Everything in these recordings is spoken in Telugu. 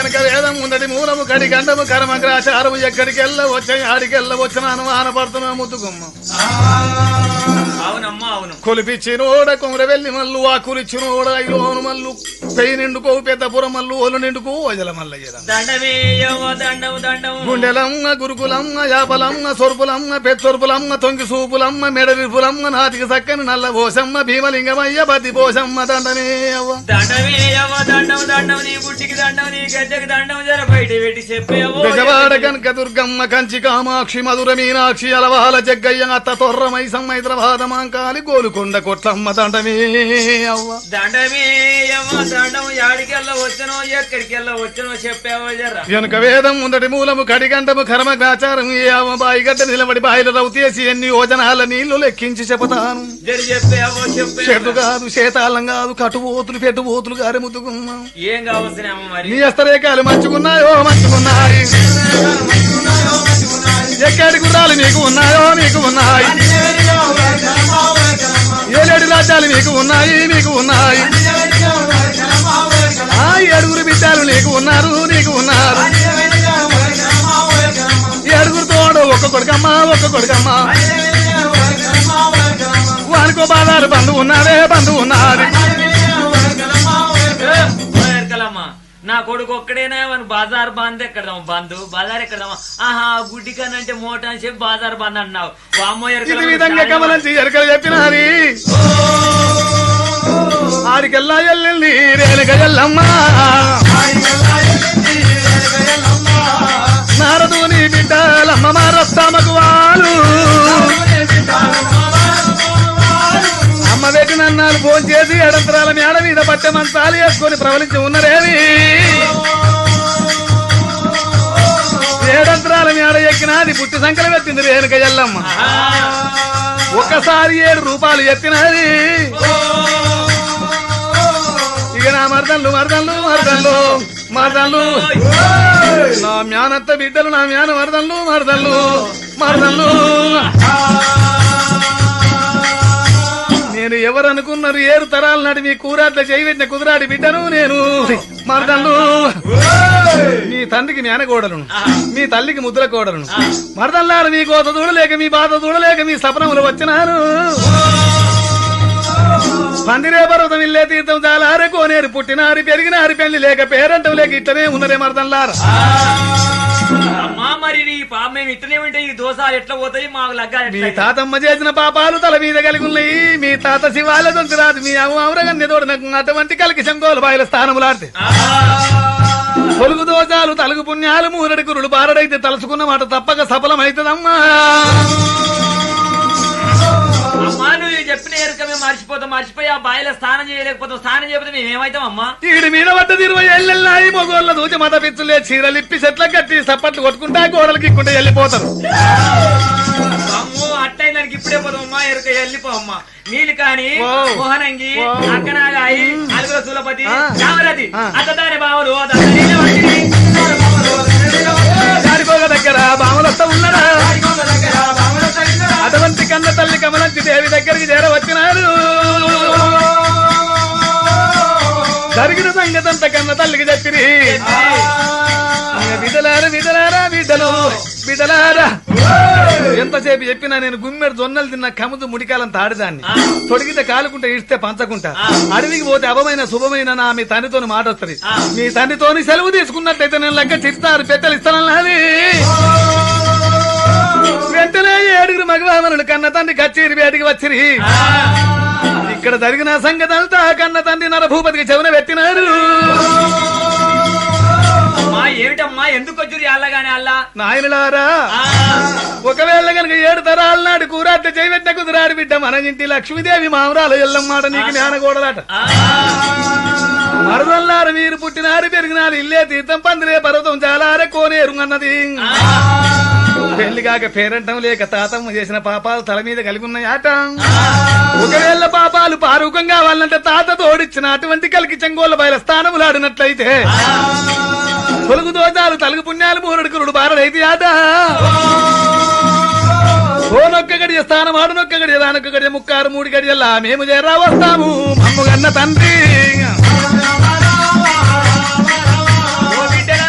వెనక వేదం ముందటి మూలము కడి గండము కర్మగ్రాచారము ఎక్కడికి వెళ్ళవచ్చని ఆడికి వెళ్ళవచ్చునాను ఆనపడుతున్నా ముద్దుగుమ్మ అవునమ్మా అవును కొలిపిచ్చినోడ కొమర వెళ్ళి మల్లు ఆ కులిచ్చినోడ ఐలోను మల్లు పెయి నిండుకో పెద్దపురం మల్లు ఓలు నిండుకో ఓజల మల్లయ్య గుండెలమ్మ గురుకులమ్మ యాపలమ్మ సొరుపులమ్మ పెచ్చొరుపులమ్మ తొంగి సూపులమ్మ మెడవిపులమ్మ నాటికి సక్కని నల్ల పోసమ్మ భీమలింగమయ్య బతి పోసమ్మ దండమే బెజవాడ కనక దుర్గమ్మ కంచి కామాక్షి మధుర మీనాక్షి అలవాల జగ్గయ్య అత్త తొర్రమై హైదరాబాద్ మాంకాలి గోలుకొండ కొట్లమ్మ దండమే అవ్వ వెనుక వేదం ముందటి మూలము కడిగంటము కర్మగాచారం ఏ అవ్వ బాయిగడ్డ నిలబడి బాయిల రౌతేసి ఎన్ని యోజనాల నీళ్లు లెక్కించి చెబుతాను చెట్టు కాదు శేతాళం కాదు కట్టుబోతులు పెట్టుబోతులు గారి ముద్దుకున్నాం ఏం కావాల్సిన నీ హస్తరేఖలు మంచుకున్నాయో మంచుకున్నాయి ఎక్కడి గుర్రాలు నీకు ఉన్నాయో నీకు ఉన్నాయి ఏలేడు రాజ్యాలు నీకు ఉన్నాయి నీకు ఉన్నాయి ఆ ఏడుగురు బిడ్డలు నీకు ఉన్నారు నీకు ఉన్నారు ఏడుగురు తోడు ఒక్క కొడుకమ్మా ఒక్క కొడుకమ్మా వానికో బాధారు బంధువు ఉన్నారే బంధువు ఉన్నారు నా కొడుకు ఒక్కడేనా బాజార్ బంద్ ఎక్కడదాం బంధు బాజార్ ఎక్కడదామా ఆహా గుడ్డి కనంటే మోటా అని చెప్పి బాజార్ బంద్ అన్నావు ఈ విధంగా కమలంచి ఎరకలు చెప్పినారి ఆడికెల్లా ఎల్లి రేలుక ఎల్లమ్మ నారదుని బిడ్డలమ్మ మారస్తామకు వాళ్ళు అమ్మ పెట్టినన్నాలు ఫోన్ చేసి ఎడంతరాల మేడ మీద పట్టె మంచాలు వేసుకొని ప్రవలించి ఉన్నరేవి ఏడంతరాల మేడ ఎక్కినది పుట్టి సంకలం ఎత్తింది రేణుక ఎల్లమ్మ ఒక్కసారి 7 రూపాయలు ఎత్తినది ఇక నా మరదళ్ళు మరదళ్ళు మరదళ్ళు మరదళ్ళు నా మ్యానత్త బిడ్డలు నా మ్యాన మరదళ్ళు మరదళ్ళు మరదళ్ళు నేను ఎవరు అనుకున్నారు 7 తరాల నాటి మీ కూరాట్ల చేయబెట్టిన కుదురాడి బిడ్డను నేను మరదళ్ళు మీ తండ్రికి మేనకోడలను మీ తల్లికి ముద్ర కోడలను మరదల్లారు మీ కోత చూడలేక మీ బాధ చూడలేక మీ సపనములు వచ్చినారు పందిరే పర్వతం ఇల్లే తీర్థం చాలారే కోనేరు పుట్టినారు పెరిగినారు పెళ్లి లేక పేరంటం లేక ఇట్లనే ఉన్నరే మరదల్లారు అమ్మా మరి నీ పాప మేము ఇట్లనే ఉంటే ఈ దోషాలు ఎట్లా పోతాయి మాకు లగ్గా మీ తాతమ్మ చేసిన పాపాలు తల మీద కలిగి ఉన్నాయి మీ తాత శివాల రాదు మీ అమ్మ అవరగన్య తోడు అటువంటి కలికి శంకోలు బాయిల స్థానములాడితే పొలుగు దోషాలు తలుగు పుణ్యాలు మూరడి కురుడు బారడైతే తలుచుకున్న మాట తప్పక సఫలమైతుందమ్మా అమ్మా నువ్వు చెప్పిన ఎరుక మేము మర్చిపోయి ఆ బాయిలో స్నానం చేయలేకపోతాం స్నానం చేయకపోతే మేము ఏమైతాం అమ్మా ఈడి మీద పడ్డది 20 ఏళ్ళెళ్ళాయి మొగోళ్ళ దూచి మత పిచ్చులే చీరలిప్పి చెట్ల కట్టి సప్పట్లు కొట్టుకుంటా గోడలకి ఇక్కుంటే వెళ్ళిపోతారు అమ్మో అట్టయి దానికి ఇప్పుడే పోతామమ్మా ఎరుక వెళ్ళిపోమ్మా నీళ్ళు కాని మోహనంగి అక్కనాగాయి అలుగుల సులపతి కామరది అత్తదారి బావులు దారిపోగ దగ్గర బావులు వస్తా ఉన్నారా అటువంటి కన్న తల్లి కమలంచి దేవి దగ్గరికి చేరవచ్చినారు జరిగిన సంగతంతా కన్న తల్లికి చెప్పిరి బిడ్డలారా బిడ్డలారా బిడ్డలు బిడ్డలారా ఎంతసేపు చెప్పినా నేను గుమ్మెడు జొన్నలు తిన్న కముదు ముడికాలం తాడిదాన్ని తొడిగితే కాలుకుంటే ఇస్తే పంచకుంటా అడవికి పోతే అభమైన శుభమైన నా మీ తండ్రితోని మాట వస్తుంది మీ తండ్రితోని సెలవు తీసుకున్నట్టయితే నేను లెక్క చిరుతారు పెట్టెలు ఇస్తానన్నది వెంటనే 7 మగవామనులు కన్న తండ్రి కచ్చేరి వేటికి వచ్చిరి ఇక్కడ జరిగిన సంగతంతా కన్న తండ్రి నరభూపతికి చెవున పెట్టినారు ఏమిటమ్మా ఎందుకు వచ్చి అల్లగానే అల్లా నాయనలారా ఒకవేళ కనుక 7 తరాల నాడు కూరాట చేయబెట్టిన కుదురాడి బిడ్డ మన ఇంటి లక్ష్మీదేవి మామరాలు ఎల్లమ్మాట నీకు జ్ఞానగోడలాట మరదల్లారు మీరు పుట్టినారు పెరిగినారు ఇల్లే తీర్థం పందిరే పర్వతం చాలారే కోనేరు అన్నది పెళ్లి కాక పేరంటం లేక తాతమ్మ చేసిన పాపాలు తల మీద కలిగి ఉన్నాయట ఒకవేళ పాపాలు పారూకం కావాలంటే తాత తోడిచ్చిన అటువంటి కలికి చెంగోళ్ళ బయల స్థానములాడినట్లయితే పొలుగు దోషాలు తలుగు పుణ్యాలు మూరుడు కురుడు బారడైతే ఆట ఓనొక్క గడియ స్థానం ఆడునొక్క గడియ దానొక్క గడియ 3 గడియల్లా మేము చేరా వస్తాము మమ్ముగన్న తండ్రి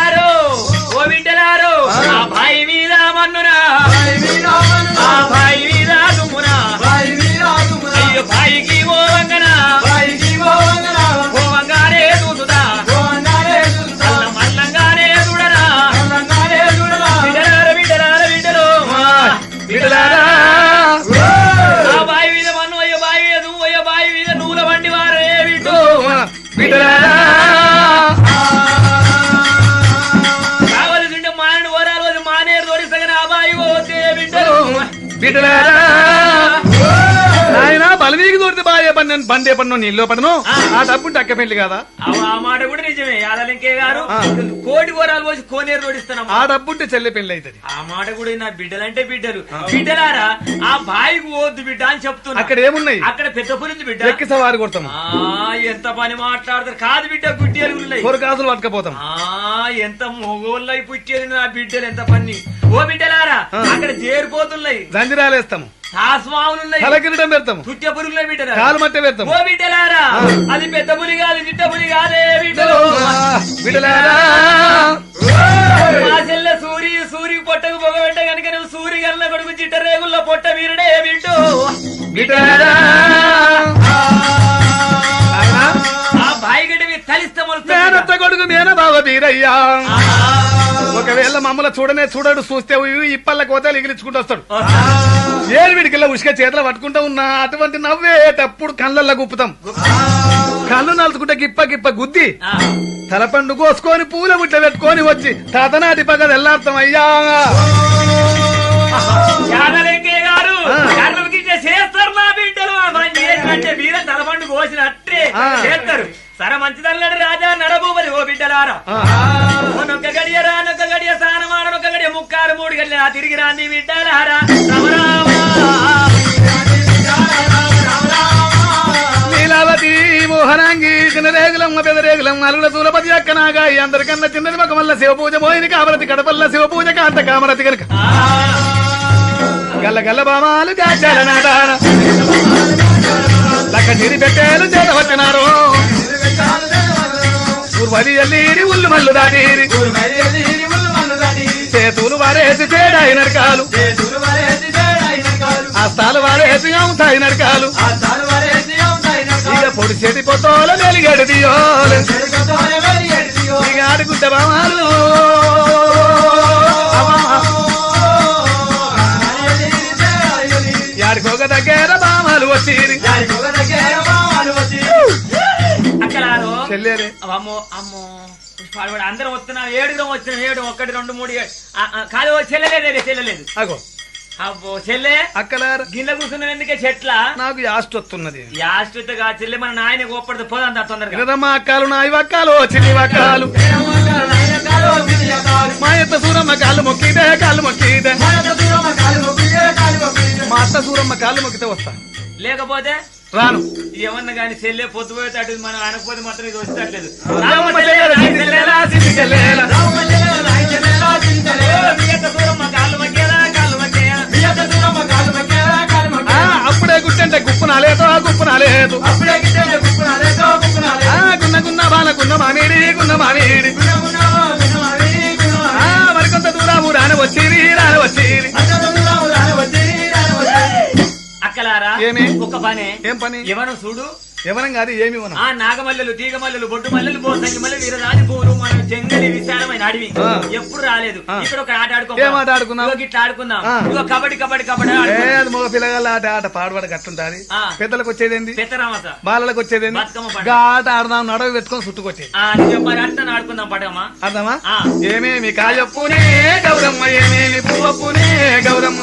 నేను బండి పడినో నీళ్ళు పడను ఆ డబ్బుంటే అక్క పెళ్లి కదా ఆ మాట కూడా నిజమే యాదలింకే గారు కోటి కూరాలు పోసి కోనేరు రోడిస్తున్నాం ఆ డబ్బుంటే చెల్లె పెళ్లి అవుతుంది ఆ మాట కూడా నా బిడ్డలంటే బిడ్డలు బిడ్డలారా ఆ బాయికి పోవద్దు బిడ్డ అని చెప్తున్నా అక్కడ ఏమున్నాయి అక్కడ పెద్ద పులింది బిడ్డ ఎక్కి సవారి కొడతాం ఎంత పని మాట్లాడతారు కాదు బిడ్డ గుడ్డేలు ఉన్నాయి కొరకాసులు పట్టుకపోతాం ఎంత మొగోళ్ళై పుట్టేది నా బిడ్డలు ఎంత పని ఓ బిడ్డలారా అక్కడ చేరిపోతున్నాయి జంజిరాలేస్తాము తాస్మావులున్నాయి తలకిరీటం పెడతాము చుట్టే పురుగులే బిడ్డరా కాలు మట్టి పెడతాం ఓ బిడ్డలారా అది పెద్ద పులి కాదు చిట్ట పులి కాదే బిడ్డలు బిడ్డలారా మా చెల్లె సూరి పొట్టకు పొగబెట్ట కనుక నువ్వు సూరి గల్ల కొడుకు చిట్ట రేగుల్లో పొట్ట వీరుడే బిడ్డు బిడ్డలారా ఆ బాయి గడ్డి తలిస్తే మేనత్త కొడుకు మేన బావ బీరయ్యా ఒకవేళ మమ్మల్ని చూడడు చూస్తే ఇప్పల్ల కోతలు ఎగిరించుకుంటూ వస్తాడు ఏడు వీడికిల్లా ఉసుక చేతిలో పట్టుకుంటా ఉన్నా అటువంటి నవ్వేటప్పుడు కళ్ళల్లో గుప్పుతాం కళ్ళు నలుచుకుంటే గిప్ప గుద్ది తలపండు కోసుకొని పూల ముట్ల పెట్టుకొని వచ్చి తాతనాటి పగ వెళ్ళార్థం అయ్యా చేస్తారు నా బిడ్డలు చేసినట్టే వీర తలపండు కోసినట్టే చేస్తారు సరే మంచిదన్నాడు రాజా నడబూబలి ఓ బిడ్డలారా నొక్క గడియరా నొక్క గడియ స్నానమాడ నొక్క గడియ ముక్కారు మూడు గడియ తిరిగి రాంది బిడ్డలారా లీలావతి మోహనాంగి చిన్న రేగులమ్మ పెద్ద రేగులమ్మ అల్లుల తూలపతి అక్క నాగా అందరికన్నా చిన్నది ఒక మల్ల శివపూజ మోహిని కామరతి కడపల్ల శివపూజ కాంత కామరతి కనుక గల్ల గల్ల బామాలు గాచాల నాటాన లక్క చిరి పెట్టేలు చేతవచ్చినారు ఊర్వలి ఎల్లీరి ఉల్లు మల్లు దాటీరి చేతులు వారేసి తేడాయి నరకాలు అస్తాలు వారేసి అవుతాయి నరకాలు ఇక పొడి చెటి పొత్తోల వెలిగడు దియోలు ఇక ఆడుకుంట బామాలు యాడికొక దగ్గర బామాలు వచ్చిరి చెల్లేరే అమ్మో అమ్మో అందరం వస్తున్నాం ఏడుగురం వచ్చినాం 7 1 2 3 కాదు చెల్లలేదు అగో అబ్బో చెల్లె అక్కలార గిన్నె కూర్చున్నాం ఎందుకే చెట్ల నాకు యాస్ట్ వస్తున్నది యాస్ట్గా చెల్లె మన నాయన గోపడితే పోదంతా తొందరగా వినదమ్మా అక్కాలు నాయి వక్కాలు చిన్ని వక్కాలు మా ఎత్త సూరమ్మ కాళ్ళు మొక్కిదే మా అత్త సూరమ్మ కాళ్ళు మొక్కితే వస్తా లేకపోతే రాను ఏమన్నా కానీ చెల్లె పొద్దుపోయేటట్టు మనం అనకపోతే మాత్రం ఇది వచ్చేటట్లేదు అప్పుడే గుట్టంటే గుప్పునాలేదు గున్న బాలకున్న మానేడి మరికొంత దూరము రాని వచ్చిరి అక్కలారా ఏమి ఒక పని ఏం పని ఎవరు చూడు ఎవరం కాదు ఏమి ఆ నాగమల్లెలు తీగ మల్లెలు బొడ్డు మల్లెలు బోసంగి మల్లెలు వీరరాజు పూలు మనం జంగలి విశాలమైన అడవి ఎప్పుడు రాలేదు ఇక్కడ ఒక ఆట ఆడుకుందాం ఇట్లా ఆడుకుందాం ఇగో కబడ్డీ అది మగ పిల్లగాళ్ళ ఆట పాడబడి కట్టుంటాది పెద్దలకు వచ్చేదేంది పెద్దరామత బాలలకు వచ్చేదేంది ఆట ఆడదాం నడవ పెట్టుకొని చుట్టుకొచ్చేది అట్లా ఆడుకుందాం పడమా అర్థమా ఏమేమి కాయప్పునే గౌరమ్మ ఏమేమి పువ్వప్పునే గౌరమ్మ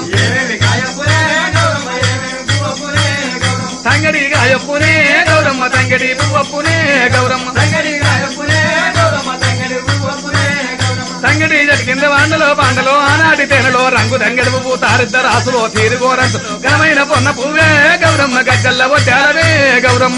తంగడి గాయప్పునే గౌరమ్మ తంగడి పువ్వప్పునే గౌరమ్మ తంగడి జరిగింది పాండలో ఆనాటి తేనెలో రంగు తంగడి పువ్వు తారిద్దరు ఆసులో తీరుగోరంతు ఘనమైన పొన్న పువ్వే గౌరమ్మ గజ్జల్ల వడ్డాలవే గౌరమ్మ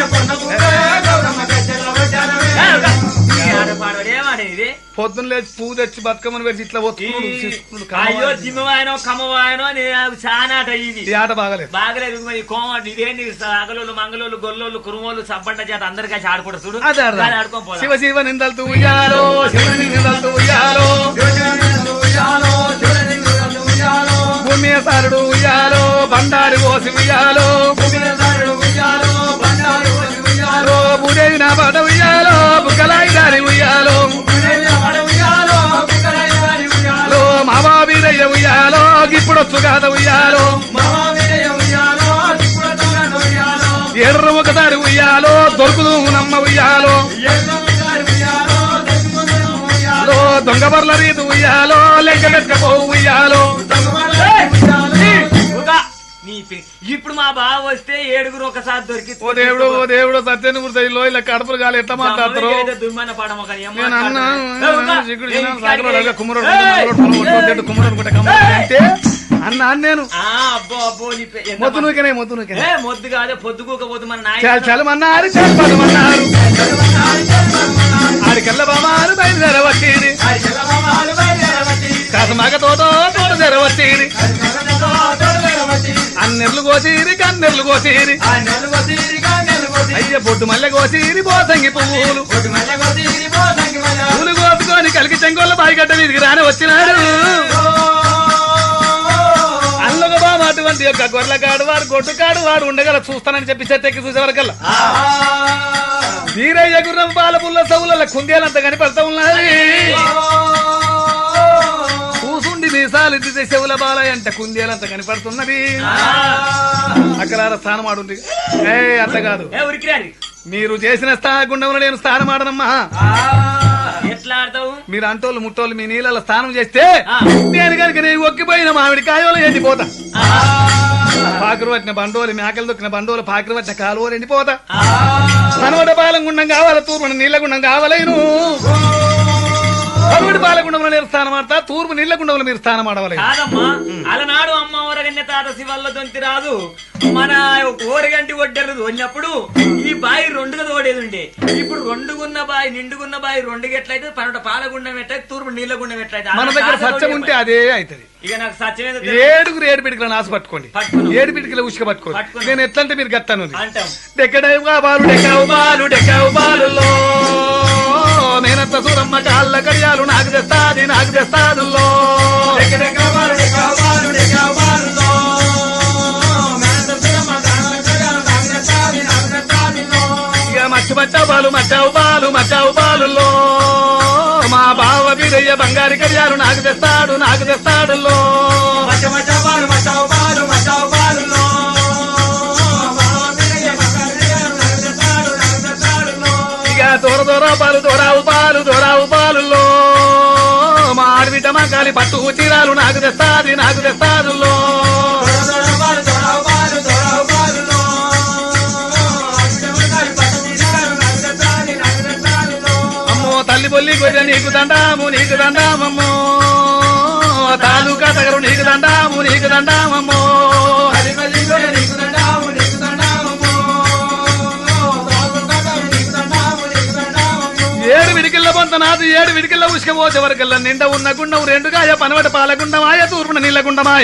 పొద్దున్న లేచి పూజ వచ్చి బతుకమ్మను పెట్టి ఇట్లా అయ్యో జిమ్మవాయనో కమ్మవాయనో అని చాలా ఇది ఆట బాగలేదు కోమటి ఇదేంటి అగలోళ్ళు మంగళోళ్ళు గొల్లోళ్ళు కురుమోళ్ళు సబ్బండ చేత అందరు కలిసి ఆడుకుంటారు చూడు ఆడుకోపోదు శివ శివ నిందలతో ఉయ్యాలో నిందలతో ఉయ్యాలో భూమి సారుడు ఉయ్యాలో బండారు కోసి ఉయ్యాలో భూదేవి నా పాట ఉయ్యాలో బుక్కలాయి దారి ఉయ్యాలో మావాబీరయ్య ఉయ్యాలో గిప్పుడొచ్చు కాద ఉయ్యాలో ఎర్ర ఒకసారి ఉయ్యాలో దొరుకుదు నమ్మ ఉయ్యాలో దొంగ బర్ల రీతి ఉయ్యాలో లెక్క పెట్టుకపో ఉయ్యాలో ఇప్పుడు మా బావ వస్తే 7 ఒకసారి దొరికి ఓ దేవుడు సత్యని గుర్తయిలో ఇలా కడుపులు కాలు ఎట్లా మాట్లాడతారు దుమ్మన్న పడమ కానీ నేను అన్నా అంటే అన్నా నేను అబ్బో మొద్దు నూకనే మొద్దు కాదే పొద్దుకోకపోతే మన నాయ చలమన్నారు చలమన్నారు ఆడికల్ల బామారు బయలుదేరవచ్చేది కాసమాక తోట తెరవచ్చేది అన్నెర్లు కోసిరి కన్నెర్లు కోసిరి అయ్య బొడ్డు మల్లె కోసిరి పోసంగి పువ్వులు పూలు కోసుకొని కలికి చెంగోళ్ళ బాయిగడ్డ వీధికి రాని వచ్చినాడు అల్లొక బామ అటువంటి యొక్క గొర్రెకాడు వాడు గొడ్డుకాడు వాడు ఉండగల చూస్తానని చెప్పి చెట్టెక్కి చూసేవరకల్లా వీరయ్య గుర్రం పాల పుల్ల సవుల కుందేలంతా కనిపడతా ఉన్నది కూసుండి మీసాలిద్ది చెవుల బాలయ్య అంటే కుందేలంతా కనిపడుతున్నది అక్కడ స్థానం ఆడుంది అంత కాదు మీరు చేసిన గుండంలో నేను స్థానం ఆడనమ్మా ఎట్లా ఆడతావు మీరు అంటోళ్ళు ముట్టోళ్ళు మీ నీళ్ళలో స్నానం చేస్తే నేను కనుక నేను ఒక్కిపోయిన మామిడి కాయలు ఎండిపోతా పాకురు పట్టిన బండోలు మేకలు దొక్కిన బండోలు పాకురు పట్టిన కాలువలు ఎండిపోతా మనవడ పాలం గుండం కావాలి తూర్పు నీళ్ళ గుండం కావాలను మనవడి పాలగుండంలో నేను స్థానం ఆడతా తూర్పు నీళ్ళ గుండంలో మీరు స్థానం ఆడవాలి కాదమ్మా అలనాడు అమ్మ ఊరగన్య తాత శివల్ల దొంతి రాదు మన ఊరగంటి ఒడ్డెరు తోడినప్పుడు ఈ బాయి 2గా తోడేది ఉండే ఇప్పుడు 2గున్న బాయి నిండుగున్న బాయి 2కి ఎట్లయితే పనట పాలగుండం ఎట్లయితే తూర్పు నీళ్ళ గుండం ఎట్లయితే మన దగ్గర సత్యం ఉంటే అదే అవుతుంది ఇక నాకు సత్యం 7 పిడికల నాసు పట్టుకోండి 7 పిడికల ఉసుక పట్టుకోండి నేను ఎట్లంటే మీరు గత్తాను డెక్కవు బాలులో నేనంత సూరమ్మ కాళ్ళ కడియాలు నాకు తెస్తాదుల్లో ఇక మచ్చావు బాలులో మా బావ వీరయ్య బంగారు కడియాలు నాకు తెస్తాడుల్లో ఇక దూరావు పాలులో మా ఆడబిడ్డ మా కాలి పట్టు చీరాలు నాకు తెస్తాదుల్లో అమ్మో తల్లి బొల్లి గొర్రె నీకు దండామమ్మో తాలూకా తగరు నీకు దండామమ్మో ఏడు విడికిల్ల పొంత నాదు 7 విడికిల్ల ఉసుకపోసే వరకల్లా నిండా ఉన్న గుండం 2గాయ పనవటి పాలగుండమాయ తూర్పున నీళ్ళగుండమాయ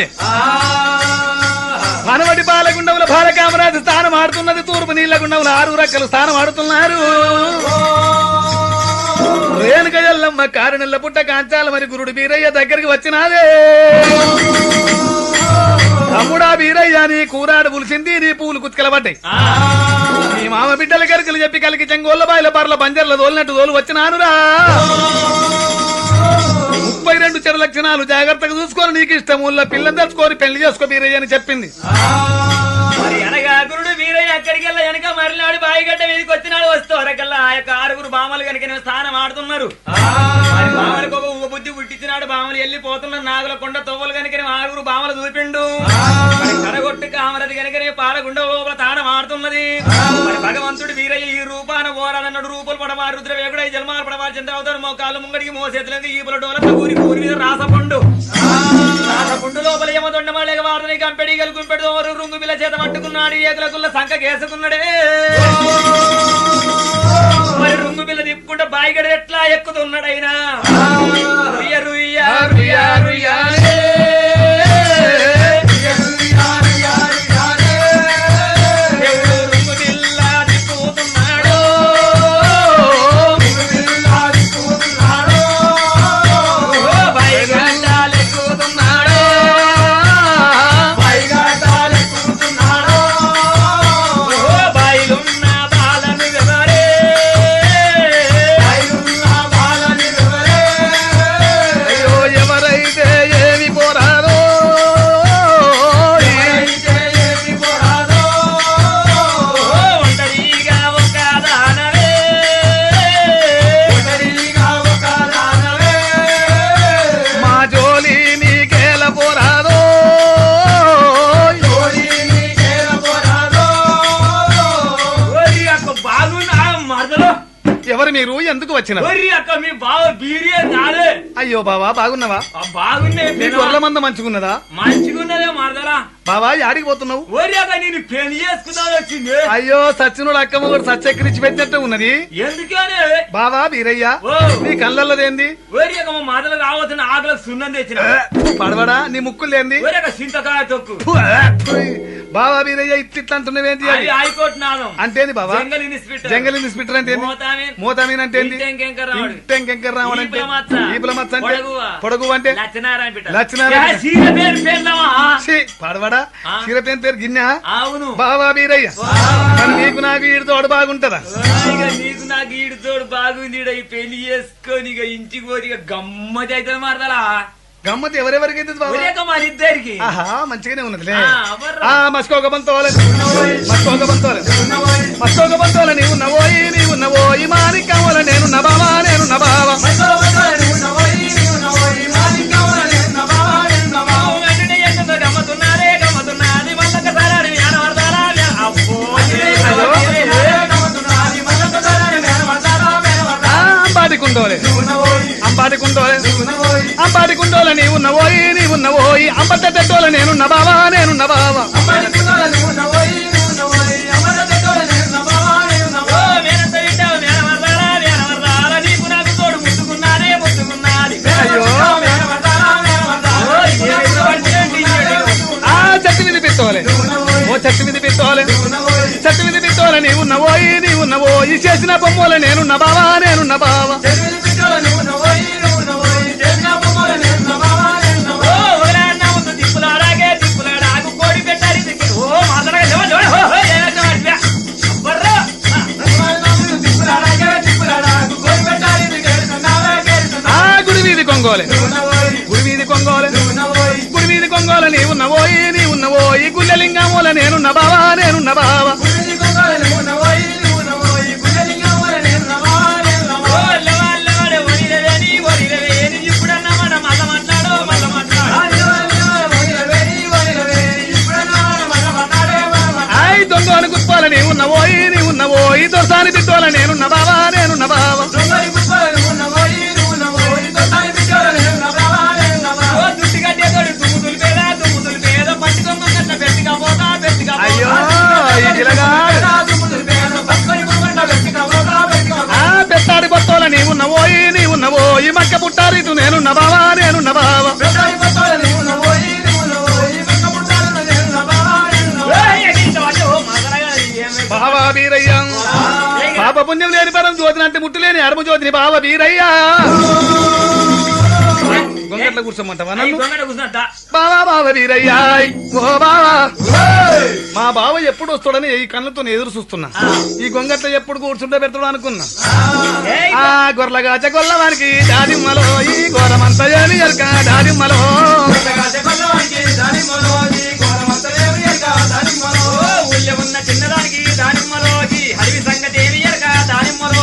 పనవటి పాలగుండంలో బాలకామరాజు స్థానం ఆడుతున్నది తూర్పు నీళ్ళగుండంలో 6 రక్కలు స్థానం ఆడుతున్నారు రేణుక ఎల్లమ్మ కారణెల్ల పుట్ట కాంచాల మరి గురుడు బీరయ్య దగ్గరికి వచ్చినాదే తమ్ముడా బీరయ్య నీ కూరాడు పులిసింది నీ పూలు కుత్కలబడ్డాయి నీ మామ బిడ్డల కరుకలు చెప్పి కలికి చెంగోళ్ళ బాయిల బర్ల బంజర్ల తోలినట్టు తోలు వచ్చినానురా 32 చెడు లక్షణాలు జాగ్రత్తగా చూసుకొని నీకు ఇష్టం ఊళ్ళో పిల్లని తెచ్చుకొని పెళ్లి చేసుకో బీరయ్య అని చెప్పింది మరి అనగా గురుడు వీరయ్య అక్కడికి వెళ్ళా వెనక మరినాడు బాయిగడ్డ మీదకి వచ్చినాడు వస్తూ వరకల్లా ఆ యొక్క 6 బామలు కనుక స్థానం ఆడుతున్నారు బామలకు ఒక బుద్ధి పుట్టించినాడు బామలు వెళ్ళిపోతున్నారు నాగుల కొండ తొవ్వలు కనుక 6 బామలు చూపిండు కడగొట్టు కామరది కనుక పాలగుండ లోపల తాడం ఆడుతున్నది మరి భగవంతుడు వీరయ్య ఈ రూపాన పోరాదన్నాడు రూపులు పడవా రుద్రవేకుడై జన్మాలు పడవా చంద్రవతారు మోకాళ్ళు ముంగడికి మోసేతులకి ఈపుల డోల ఊరి ఊరి మీద రాసపండు లోపల ఏమో దొండమాలేక వార్తని కంపెడి గెలుకుంపెడు రుంగు బిల్ల చేత పట్టుకున్నాడు ఏకులకుల్ల సంఖ కేసుకున్నాడే మరి రుంగు బిల్ల తిప్పుకుంటే బాయిగడ ఎట్లా ఎక్కుతున్నాడైనా ఎవరైతే ఏమి ఎందుకు వచ్చినావు? ఒరి అక్క మీ బావ బీరియే కాదే. అయ్యో బావా బాగున్నావా? బాగున్నాయి నీ గొర్రెల మంద మంచుకున్నదా? మంచిగున్నదే మరదలా. బావా యాడికి పోతున్నావు? ఒరి అక్క నేను పెళ్లి చేసుకుందాం వచ్చింది. అయ్యో సచ్చినోడు అక్కమ్మ కూడా సచ్చెక్కిరిచి పెట్టినట్టు ఉన్నది. ఎందుకనే బావా బీరయ్య ఓ నీ కళ్ళల్లదేంది? ఒరి అక్క మా మరదలు రావచ్చిన ఆకలకు సున్నం తెచ్చిన. పడవడా నీ ముక్కులేంది? ఒరి అక్క చింతకాయ తొక్కు. బావా బీరయ్య ఇట్లా అంటున్నావేంటి? అది హైకోర్టు నాదం. అంటేంది బావా? జంగల్ ఇన్స్పెక్టర్. జంగల్ ఇన్స్పెక్టర్ అంటే ఏంది? మోతామీన్. మోతామీన్ అంటే ఏంది? ఇంటెంకెంకర్ రావడు. ఇంటెంకెంకర్ రావడం అంటే ఈపుల మచ్చ. ఈపుల మచ్చ అంటే పొడగువ. పొడగు అంటే లచ్చనారాయణ బిడ్డ. లచ్చనారాయణ. ఏ సీర పేరు పేర్లవా? ఛీ, పడవడా ఆ. చీరపేన్ పేరు గిన్నె. అవును. బావా బీరయ్య మరి నీకు నాకు ఈడు తోడు బాగుంటదా? ఇక నీకు నాకు ఈడు తోడు బాగుంది. ఈడ ఈ పెళ్లి చేసుకొని ఇక ఇంటికి పోయి ఇక గమ్మతి అయితే మారదలా. గమ్మతి ఎవరెవరికైతే బావా? ఒరేక మన ఇద్దరికి. ఆహా మంచిగానే ఉన్నదిలే. అవర్రా. మస్కోక బంతోల మస్కోక బంతోల మస్కోక బంతోల నీవు నవోయి నీవు నవోయి మాణిక్యముల నేను నబావా నేను నబావా వెంటనే ఎంతో గమ్మతున్నారే గమ్మతున్నది మల్లక సరాడి మేనవర్దాలా అబ్బో అంబాటి కుండోలే అంబాటి కుండోలే అంబాటి కుండోల నీవు నవోయి నీవు నవోయి అంబట తెట్టోల నేను నబావా నేను నబావా చెట్టు మీద పెట్టోలే ఓ చెట్టు మీద పెట్టోలే చెట్టు మీద పెట్టోలే నీవు నవోయి చేసిన బొమ్మల నేను నబావా నేను నబావా గుడి వీధి కొంగోలే గుడి వీధి కొంగోలే గుడి వీధి కొంగోల నీవు నవోయి గుళ్ళలింగమూల నేను నబావా నేను నబావా దొంగను గుప్పాల నీవు నవోయి దొరసాని బిడ్డోల నేను నబావా నేను నబావా అయ్యో పెత్తాడి బొత్తోల నీవు నవోయి మక్క పుట్టారితు నేను నబావా నేను నబావా బావా బీరయ్య పాప పుణ్యం లేని పరం జ్యోతినంటే ముట్టులేని అరుము జ్యోతిని బావ బీరయ్యా గొంగట్ల కూర్చోమంటావా నన్ను? బావా బావ బీరయ్యా ఓ బావా మా బావ ఎప్పుడు వస్తాడని ఈ కళ్ళతో ఎదురు చూస్తున్నా. ఈ గొంగట్ల ఎప్పుడు కూర్చుంటే పెడతాడు అనుకున్నా. ఆ గొర్రెగాచ గొల్లవానికి దానిమ్మలో ఈ ఘోరమంతా ఏమి ఎరక దానిమ్మలో ఉన్న చిన్నదానికి దానిమ్మలోకి హరివి సంగతి ఏమి ఎరక దానిమ్మలో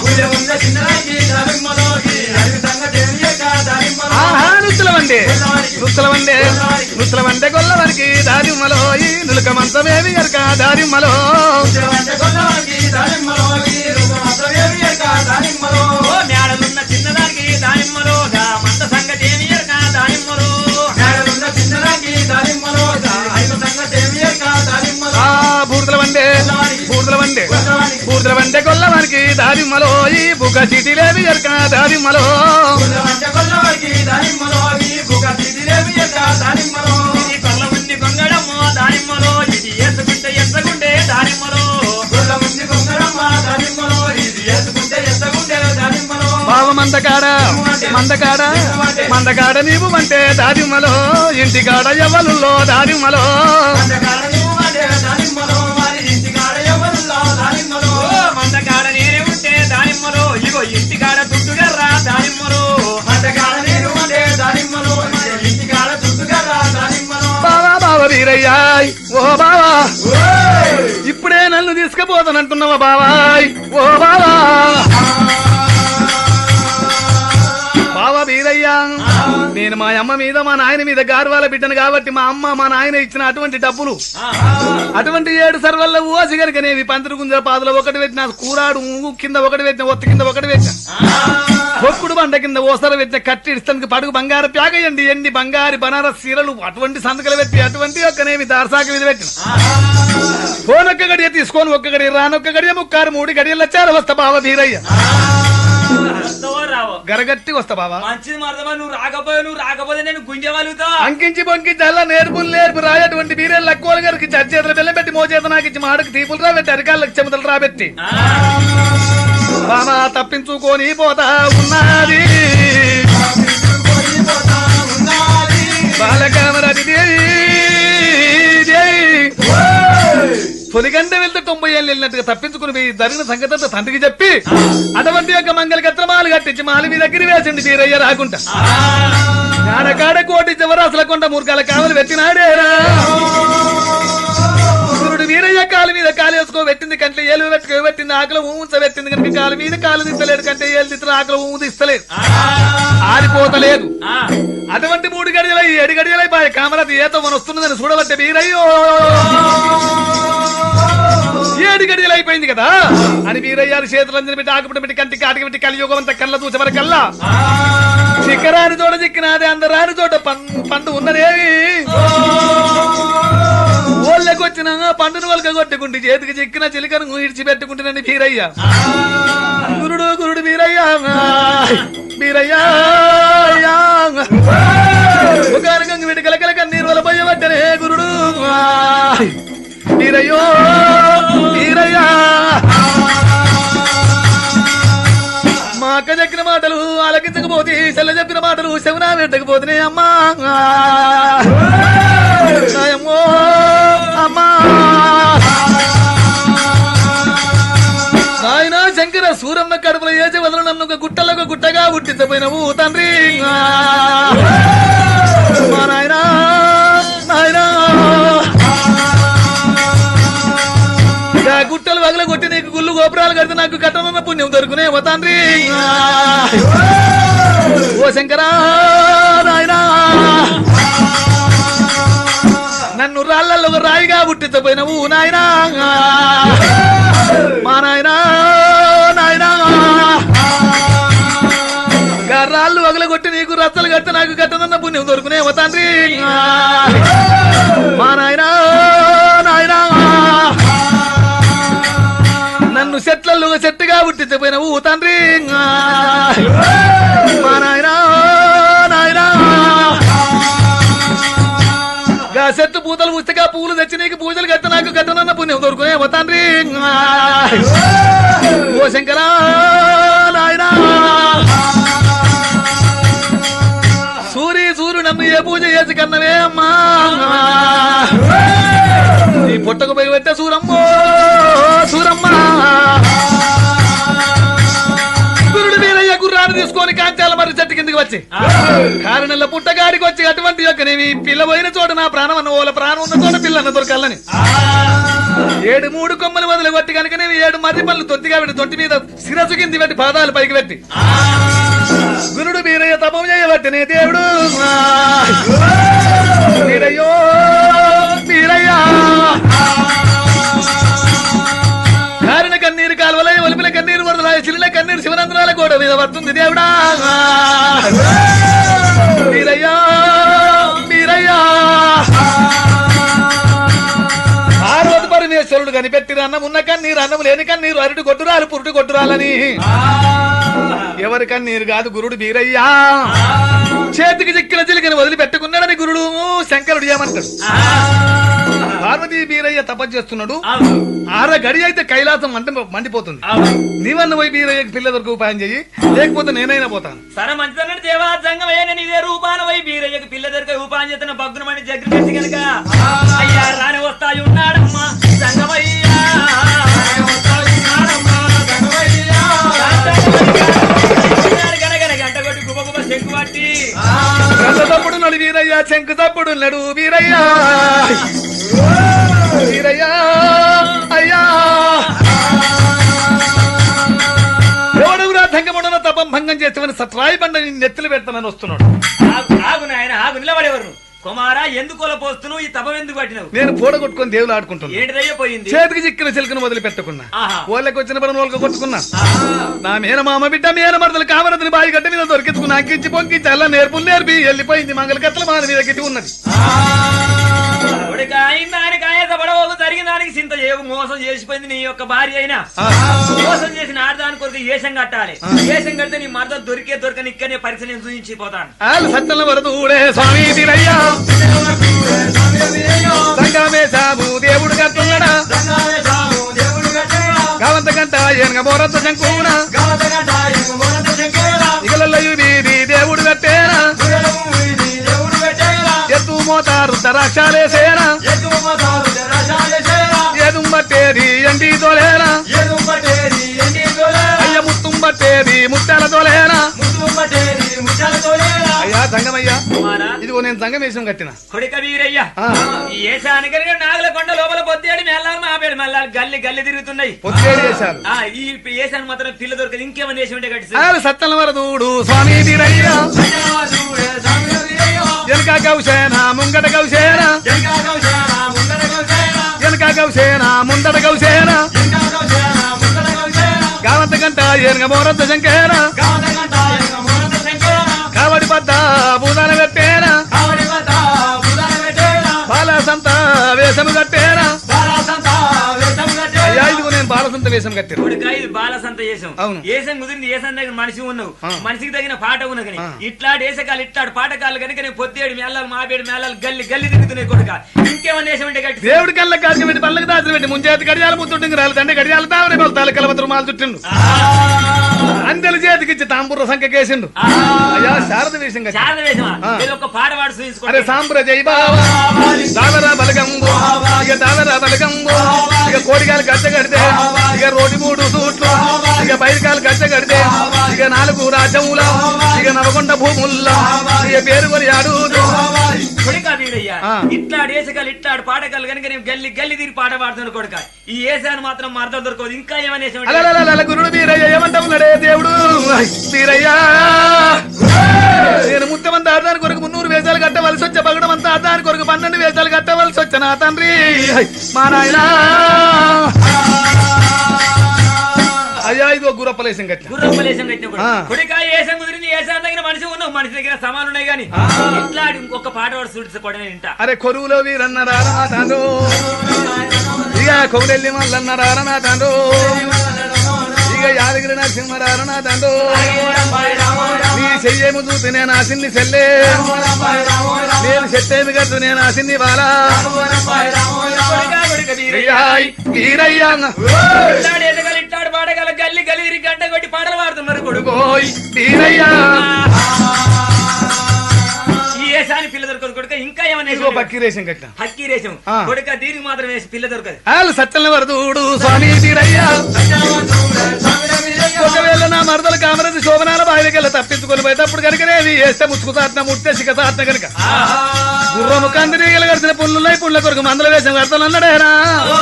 నుత్తల వండే గొల్లవానికి దానిమ్మలో ఈ నులక మంచమేమి ఎరక దానిమ్మలో మేడలున్న చిన్నదానికి దానిమ్మలో మంద సంగతి ఏమి ఎరక దానిమ్మలో బూర్దల వండే గొల్లవానికి దానిమ్మలో ఈ బుగ చీటిలేమి ఎరక దానిమ్మలో కొల్లముంది గొంగడమ్మో దానిమ్మలో ఇది ఎత్తుకుంటే దానిమ్మలో బావ మందకాడ నీవు అంటే దానిమ్మలో ఇంటికాడ ఎవలుల్లో దానిమ్మలో మందకాడ నేనే ఉంటే దానిమ్మలో ఇగో ఇంటికాడ దుడ్డుగర్రా దానిమ్మలో బావా బావ వీరయ్యాయ్ ఓ బావా ఇప్పుడే నన్ను తీసుకుపోతానంటున్నావా బావాయ్ ఓ బావా బావ వీరయ్యా నేను మా అమ్మ మీద మా నాయన మీద గార్వాల బిడ్డను కాబట్టి మా అమ్మ మా నాయన ఇచ్చిన అటువంటి డబ్బులు అటువంటి 7 సర్వల్ల ఓసి గనుకనేవి పంతులు గుంజల పాదులో ఒకటి పెట్టిన కూరాడు కింద ఒకటి పెట్టిన ఒత్తి కింద ఒకటి పెట్టిన పొక్కుడు బండ కింద ఓసర పెట్టిన కట్టి ఇస్తానికి పడుగు బంగారు ప్యాగయండి ఎండి బంగారు బనారస్ సీరలు అటువంటి సంతకలు పెట్టి అటువంటి ఒక్కనేవి దారసాక మీద పెట్టిన ఫోన్ ఒక్క గడియ తీసుకొని ఒక్క గడియ రానొక్క గడియ ముక్కారు 3 గడియలు వచ్చారు వస్తా బావ బీరయ్య గరగట్టి వస్తా బావా మంచిది మరదమా నువ్వు రాకపోతే నేను గుంజగలుగుతా అంకించి పొంకించి అలా నేర్పు రాయటువంటి బీరే లక్కువ గారికి చర్చేతలు బెల్లం పెట్టి మోచేత నాకు ఇచ్చి మాడకు తీపులు రాబెట్టి అరికాళ్ళకి చెమతలు రాబెట్టి బామా తప్పించుకొని పోతా ఉన్నది బాలకామరాది తొలిగంట వెళ్తే 90 ఏళ్ళు వెళ్ళినట్టుగా తప్పించుకుని జరిగిన సంగతి తండ్రికి చెప్పి అటువంటి యొక్క మంగళ కత్రమాలు కట్టించి మాలి మీ దగ్గర వేసింది బీరయ్య రాకుండా కాడ కోటి చివరాసుల కొండ మూర్ఖాల కావలు పెట్టినాడేరా గురుడు వీరయ్య కాలు మీద కాలు వేసుకో పెట్టింది కంటే ఏలు పెట్టుకో పెట్టింది ఆకలి ఊంచ పెట్టింది కనుక కాలు మీద కాలు తీస్తలేడు కంటే ఏళ్ళు తీసిన ఆకలి ఊము తీస్తలేదు ఆరిపోతలేదు అటువంటి 3 గడియలై 7 గడియలై బాయ్ కామరాతి ఏతో మన వస్తున్నదని చూడబట్టే వీరయ్యో 7 గడియలు అయిపోయింది కదా అని వీరయ్యారు చేతులంజని పెట్టి ఆకుపడి పెట్టి కంటికి ఆటకి పెట్టి కలియుగం అంతా కళ్ళ చూసేవరకల్లా చిక్కరాని చోట చిక్కినాది అందరాని చోట పండు ఉన్నదేవి ఓళ్ళకి వచ్చిన పండును వాళ్ళకి కొట్టుకుంటే చేతికి చిక్కిన చిలికను ఇడిచిపెట్టుకుంటున్నాను వీరయ్య గురుడు వీరయ్య ఒకనకంగా వీటి కలకల కన్నీరు వల్ల పోయబట్టనే గురుడు వీరయ్యో వీరయ్యా మా అక్క చెప్పిన మాటలు ఆలకించకపోతే చెల్ల చెప్పిన మాటలు శవనా పెట్టకపోతే అమ్మా అమ్మా నాయన శంకర సూరమ్మ కడుపులో ఏచి వదలు నన్ను ఒక గుట్టలో ఒక గుట్టగా పుట్టించపోయినవు తండ్రి మా నాయనా నాయనా గుట్టలు వగల కొట్టి నీకు గుళ్ళు గోపురాలు కడితే నాకు కట్టనున్న పుణ్యం దొరుకునే తండ్రి ఓ శంకరా నాయనా నన్ను రాళ్లలో ఒక రాయిగా పుట్టించపోయినవు నాయనా మా నాయనా నాయనా రాళ్ళు వగల కొట్టి నీకు రచ్చలు కడితే నాకు కట్టనున్న పుణ్యం దొరుకునే తండ్రి మా నాయనా నాయనా నన్ను చెట్లలో చెట్టుగా పుట్టించపోయినవు తండ్రి మా నాయనా నాయనా చెట్టు పూతలు పుస్తగా పూలు తెచ్చి నీకు పూజలు కట్ట నాకు కట్టనన్న పుణ్యం దొరుకునే తండ్రి ఓ శంకరా నాయనా సూర్యుడు నన్ను ఏ పూజ చేసి కన్నవే అమ్మా నీ పుట్టకు పోయి పెట్టే సూరమ్మో సూరమ్మ గురుడు వీరయ్య గుర్రాన్ని తీసుకొని కాంచాల మరి చెట్టు కిందకి వచ్చి కారణంలో పుట్టగాడికి వచ్చి అటువంటి యొక్క నేను పిల్ల పోయిన చోట నా ప్రాణం అన్న ఓల ప్రాణం ఉన్న చోట పిల్లన్న దొరకాలని 7 3 కొమ్మలు వదిలి కొట్టి కనుక నేను 7 మర్రి పళ్ళు తొట్టిగా పెట్టి తొట్టి మీద శిరసు కింది పెట్టి పాదాలు పైకి పెట్టి గురుడు వీరయ్య తపం చేయబట్టినే దేవుడు వీరయ్యో వీరయ్యా కారిన కన్నీరు కాలువలై ఒలిపిన కన్నీరు వరదలాయ చిన్న కన్నీరు శివనందనాల గోడ మీద పడుతుంది దేవుడా వీరయ్యా వీరయ్యా ఆ రోజు పరమేశ్వరుడు కనిపెట్టిన అన్నం ఉన్న కన్నీరు అన్నం లేని కన్నీరు అరుడు కొట్టురాలు పురుటు కొట్టురాలని ఎవరి కన్నీరు కాదు గురుడు వీరయ్యా చేతికి చిక్కిన చిలికని వదిలిపెట్టుకున్నాడని గురుడు శంకరుడు ఏమంటాడు పార్వతీ వీరయ్య తపస్సు చేస్తున్నాడు 6 గడి అయితే కైలాసం మండిపోతుంది నీవన్న పోయి వీరయ్యకి పిల్ల దొరికి ఉపాయం చెయ్యి లేకపోతే నేనైనా పోతాను సరే మంచిదన్నాడు దేవా జంగమయ్య ఇదే రూపాన పోయి వీరయ్యకి పిల్ల దొరికే ఉపాయం చేస్తున్న భగ్గున మని దగ్గర పెట్టి కనుక అయ్యా రాని వస్తాయి ఉన్నాడమ్మా జంగమయ్య గంట కొట్టి గుబ గుబ శంకు పట్టి తప్పుడు నడు వీరయ్య శంకు తప్పుడు నడు వీరయ్య వీరయ్యా అయ్యా ఎవడెవరా తంగముడన తపం భంగం చేస్తామని సత్రాయి బండ నెత్తులు పెడతానని వస్తున్నాడు కుమారా ఎందుకోల పోస్తున్నావు? ఈ తపం ఎందుకు పట్టినావు? నేను పూడ కొట్టుకొని దేవులు ఆడుకుంటున్నా. ఏంటిదయ్యా పోయింది? చేతికి చిక్కిన చిలుకను వదిలి పెట్టుకున్నా. ఆహా. ఓళ్ళకి వచ్చిన పని వాళ్ళకి కొట్టుకున్నా. నా మేనమామ బిడ్డ మేనమరదలు కామరదని బాయి గడ్డ మీద దొరికించుకున్నా. అక్కించి పొంకించి అలా నేర్పులు నేర్పి వెళ్ళిపోయింది. మంగళ కత్తల మాన మీద గిట్టి ఉన్నది. జరిగిన దానికి చింత చేయకు. మోసం చేసిపోయింది నీ యొక్క భార్య అయినా. మోసం చేసిన ఆడదాని కొరకు ఏషం కట్టాలి. ఏషం కడితే నీ మరద దొరకని ఇక్కడనే పరీక్ష నేను చూపించిపోతాను. సత్యంలో వరదూడే స్వామి తీరయ్యా సంగమేశాము దేవుడు కట్టున్నాడా గావంత గంట ఏనుగ మోరత్త శంకునా ఇగలయ్యు వీధి దేవుడు కట్టేనా ఎత్తు మోతారు దరాక్షాలేసేనా ఏదు బట్టేది ఎండి తోలేనా అయ్య ముత్తుం బట్టేది ముత్యాల తోలేనా అయ్యా సంగమయ్యా ఇదిగో నేను సంగమేశం కట్టిన కొడిక వీరయ్యా ఈ ఏసానికి నాగల కొండ లోపల పొత్తేడు మెల్లాలు మాపేడు మెల్లాలు గల్లి గల్లి తిరుగుతున్నాయి. పొత్తేడు వేశారు. ఈ ఏసాన్ని మాత్రం పిల్ల దొరకదు. ఇంకేమన్నా వేసి ఉంటే కట్టి సత్తల వరదూడు స్వామి తీరయ్యా వెనక గౌసేనా ముంగట గౌసేనా వెనక గౌసేనా ముందట గౌసేనా గావంత గంట ఏనుగ మోరద్ద శంకేనా కావడి పద్ద భూదాన కట్టేనా బాలసంత వేషము కట్టేనా అయ్యా ఇదిగో నేను బాలసంత వేషం కట్టాను. ఇది బాలసంత వేషం. అవును. ఏసం కుదిరింది. ఏసం దగ్గర మనిషి ఉన్నావు. మనిషికి తగిన పాట ఉన్న కానీ ఇట్లాంటి ఏసకాలు ఇట్లాంటి పాటకాలు కనుక నేను పొత్తేడు మేళాలు మాపేడు మేళాలు గల్లి గల్లి తిరుగుతున్నాయి కొడుక. ఇంకేమన్నా వేషం ఉంటే కట్టి దేవుడి కళ్ళ కాసి పెట్టి పళ్ళకి దాచి పెట్టి ముంచేతి గడియాలు ముత్తుంటుంది రాలి తండ్రి గడియాలు తావరే బలతాలు కలవతరు మాలు చుట్టిండు అందరి చేతికిచ్చి తాంబూర సంఖ్య కేసిండు. అయ్యా శారద వేషం కట్టి శారద వేషమా? ఇది ఒక పాట పాడు చూసుకో. అరే సాంబుర జై బావా దావరా బలగంబు ఇక దావరా బలగంబు ఇక కోడికాయలు గచ్చ కడితే ఇక రోటి 3 సూట్లు ఇక బయటకాయలు గచ్చ కడితే ఇక 4 రాజ్యముల ఇక నవకొండ భూముల్లో ఇక పేరు కొని అడుగుతూ ఇట్లాడు ఏసకాలు ఇట్లాడు పాటకాలు కనుక నేను గల్లి గల్లి తిరిగి పాట పాడుతున్నాడు కొడుక. ఈ ఏసాను మాత్రం మరదలు దొరకదు. ఇంకా ఏమనేసి గురుడు వీరయ్య ఏమంటావున్నాడే దేవుడు వీరయ్యా నేను ముత్తమంత ఆదాని కొరకు 300 వేషాలు కట్టవలసి వచ్చే పగడం అంతా ఆదాని కొరకు 12 వేషాలు కట్టవలసి వచ్చే నా తండ్రి మా నాయనా అయ్యా ఇదిగో గుర్రప్పలేసం కట్టిన గుర్రప్పలేసం కట్టినప్పుడు కొడికాయ ఏసం కుదిరింది. ఏసాన్ దగ్గర మనిషి ఉన్నావు. మనిషి దగ్గర సమానం ఉన్నాయి కానీ ఇట్లా ఇంకొక పాట వాడు చూసుకోవడం వింటా. అరే కొరువులో వీరన్నారా తాండ్రు ఇక కొవ్వెల్లి మల్లన్నారా నా తాండ్రు ఇక యాదగిరి నరసింహరారా నా తాండ్రు నీ చెయ్యేము చూసి నేను ఆసిన్ని చెల్లే నేను చెట్టేమి కట్టు నేను ఆసిన్ని బాలా వీరయ్యా ఇట్లాడు పాడగల గల్లి గల్లి తిరిగి గంట కొట్టి పాటలు పాడుతున్నారు కొడుకు. వీరయ్యా ఈ ఏసాని పిల్ల దొరకదు కొడుక. ఇంకా ఏమన్నా పక్కిరేసం కట్టిన హక్కిరేసం కొడుక. దీనికి మాత్రం వేసి పిల్ల దొరకదు. వాళ్ళు సత్యంల వరదూడు స్వామి వీరయ్యా ఒకవేళ నా మరదలు కామరది శోభనాల బాయిలకెళ్ళ తప్పించుకొని పోయేటప్పుడు కనుకనేవి వేస్తే ముచ్చుకుతాట్న ముట్టే సిగతాట్న కనుక గుర్రము కందిరీగలు కడిచిన పుల్లున్నాయి. పుల్ల కొరకు మందల వేషం కడతాను అన్నాడేనా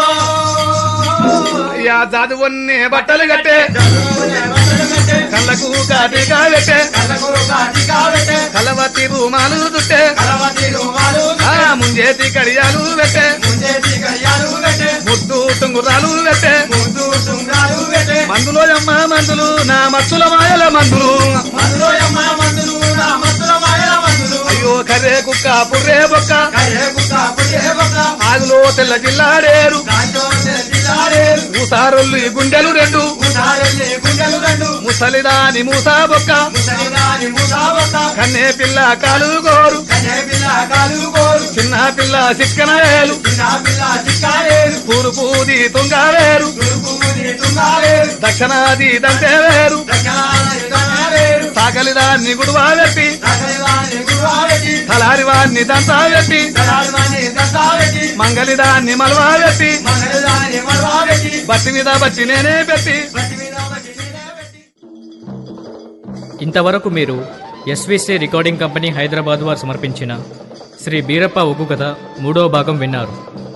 యా చదువున్నే బట్టలు కట్టే కళ్ళకు కాటిగా పెట్టే కలవతి రూమాలు చుట్టే ముంజేతి కడియాలు పెట్టే ముద్దు టుంగురాలు పెట్టే మందులో అమ్మ మందులు నా మత్తుల మాయల మందులు అయ్యో కర్రే కుక్క పుర్రే బొక్క ఆగులో తెల్ల జిల్లాడేరు మూసారొల్లు గుండెలు 2 ముసలిదాని మూసా బొక్క కన్నే పిల్ల కాలు గోరు చిన్న పిల్ల చిక్కనవేలు తూర్పుది తుంగావేరు దక్షిణాది దంతే వేరు సాగలిదాన్ని గుడువా పెట్టి తలారివాన్ని దంతా పెట్టి మంగళిదాన్ని మలవా పెట్టి బట్టి మీద బట్టి నేనే పెట్టి. ఇంతవరకు మీరు ఎస్విసి రికార్డింగ్ కంపెనీ హైదరాబాద్ వారు సమర్పించిన శ్రీ బీరప్ప ఒగ్గు కథ 3వ భాగం విన్నారు.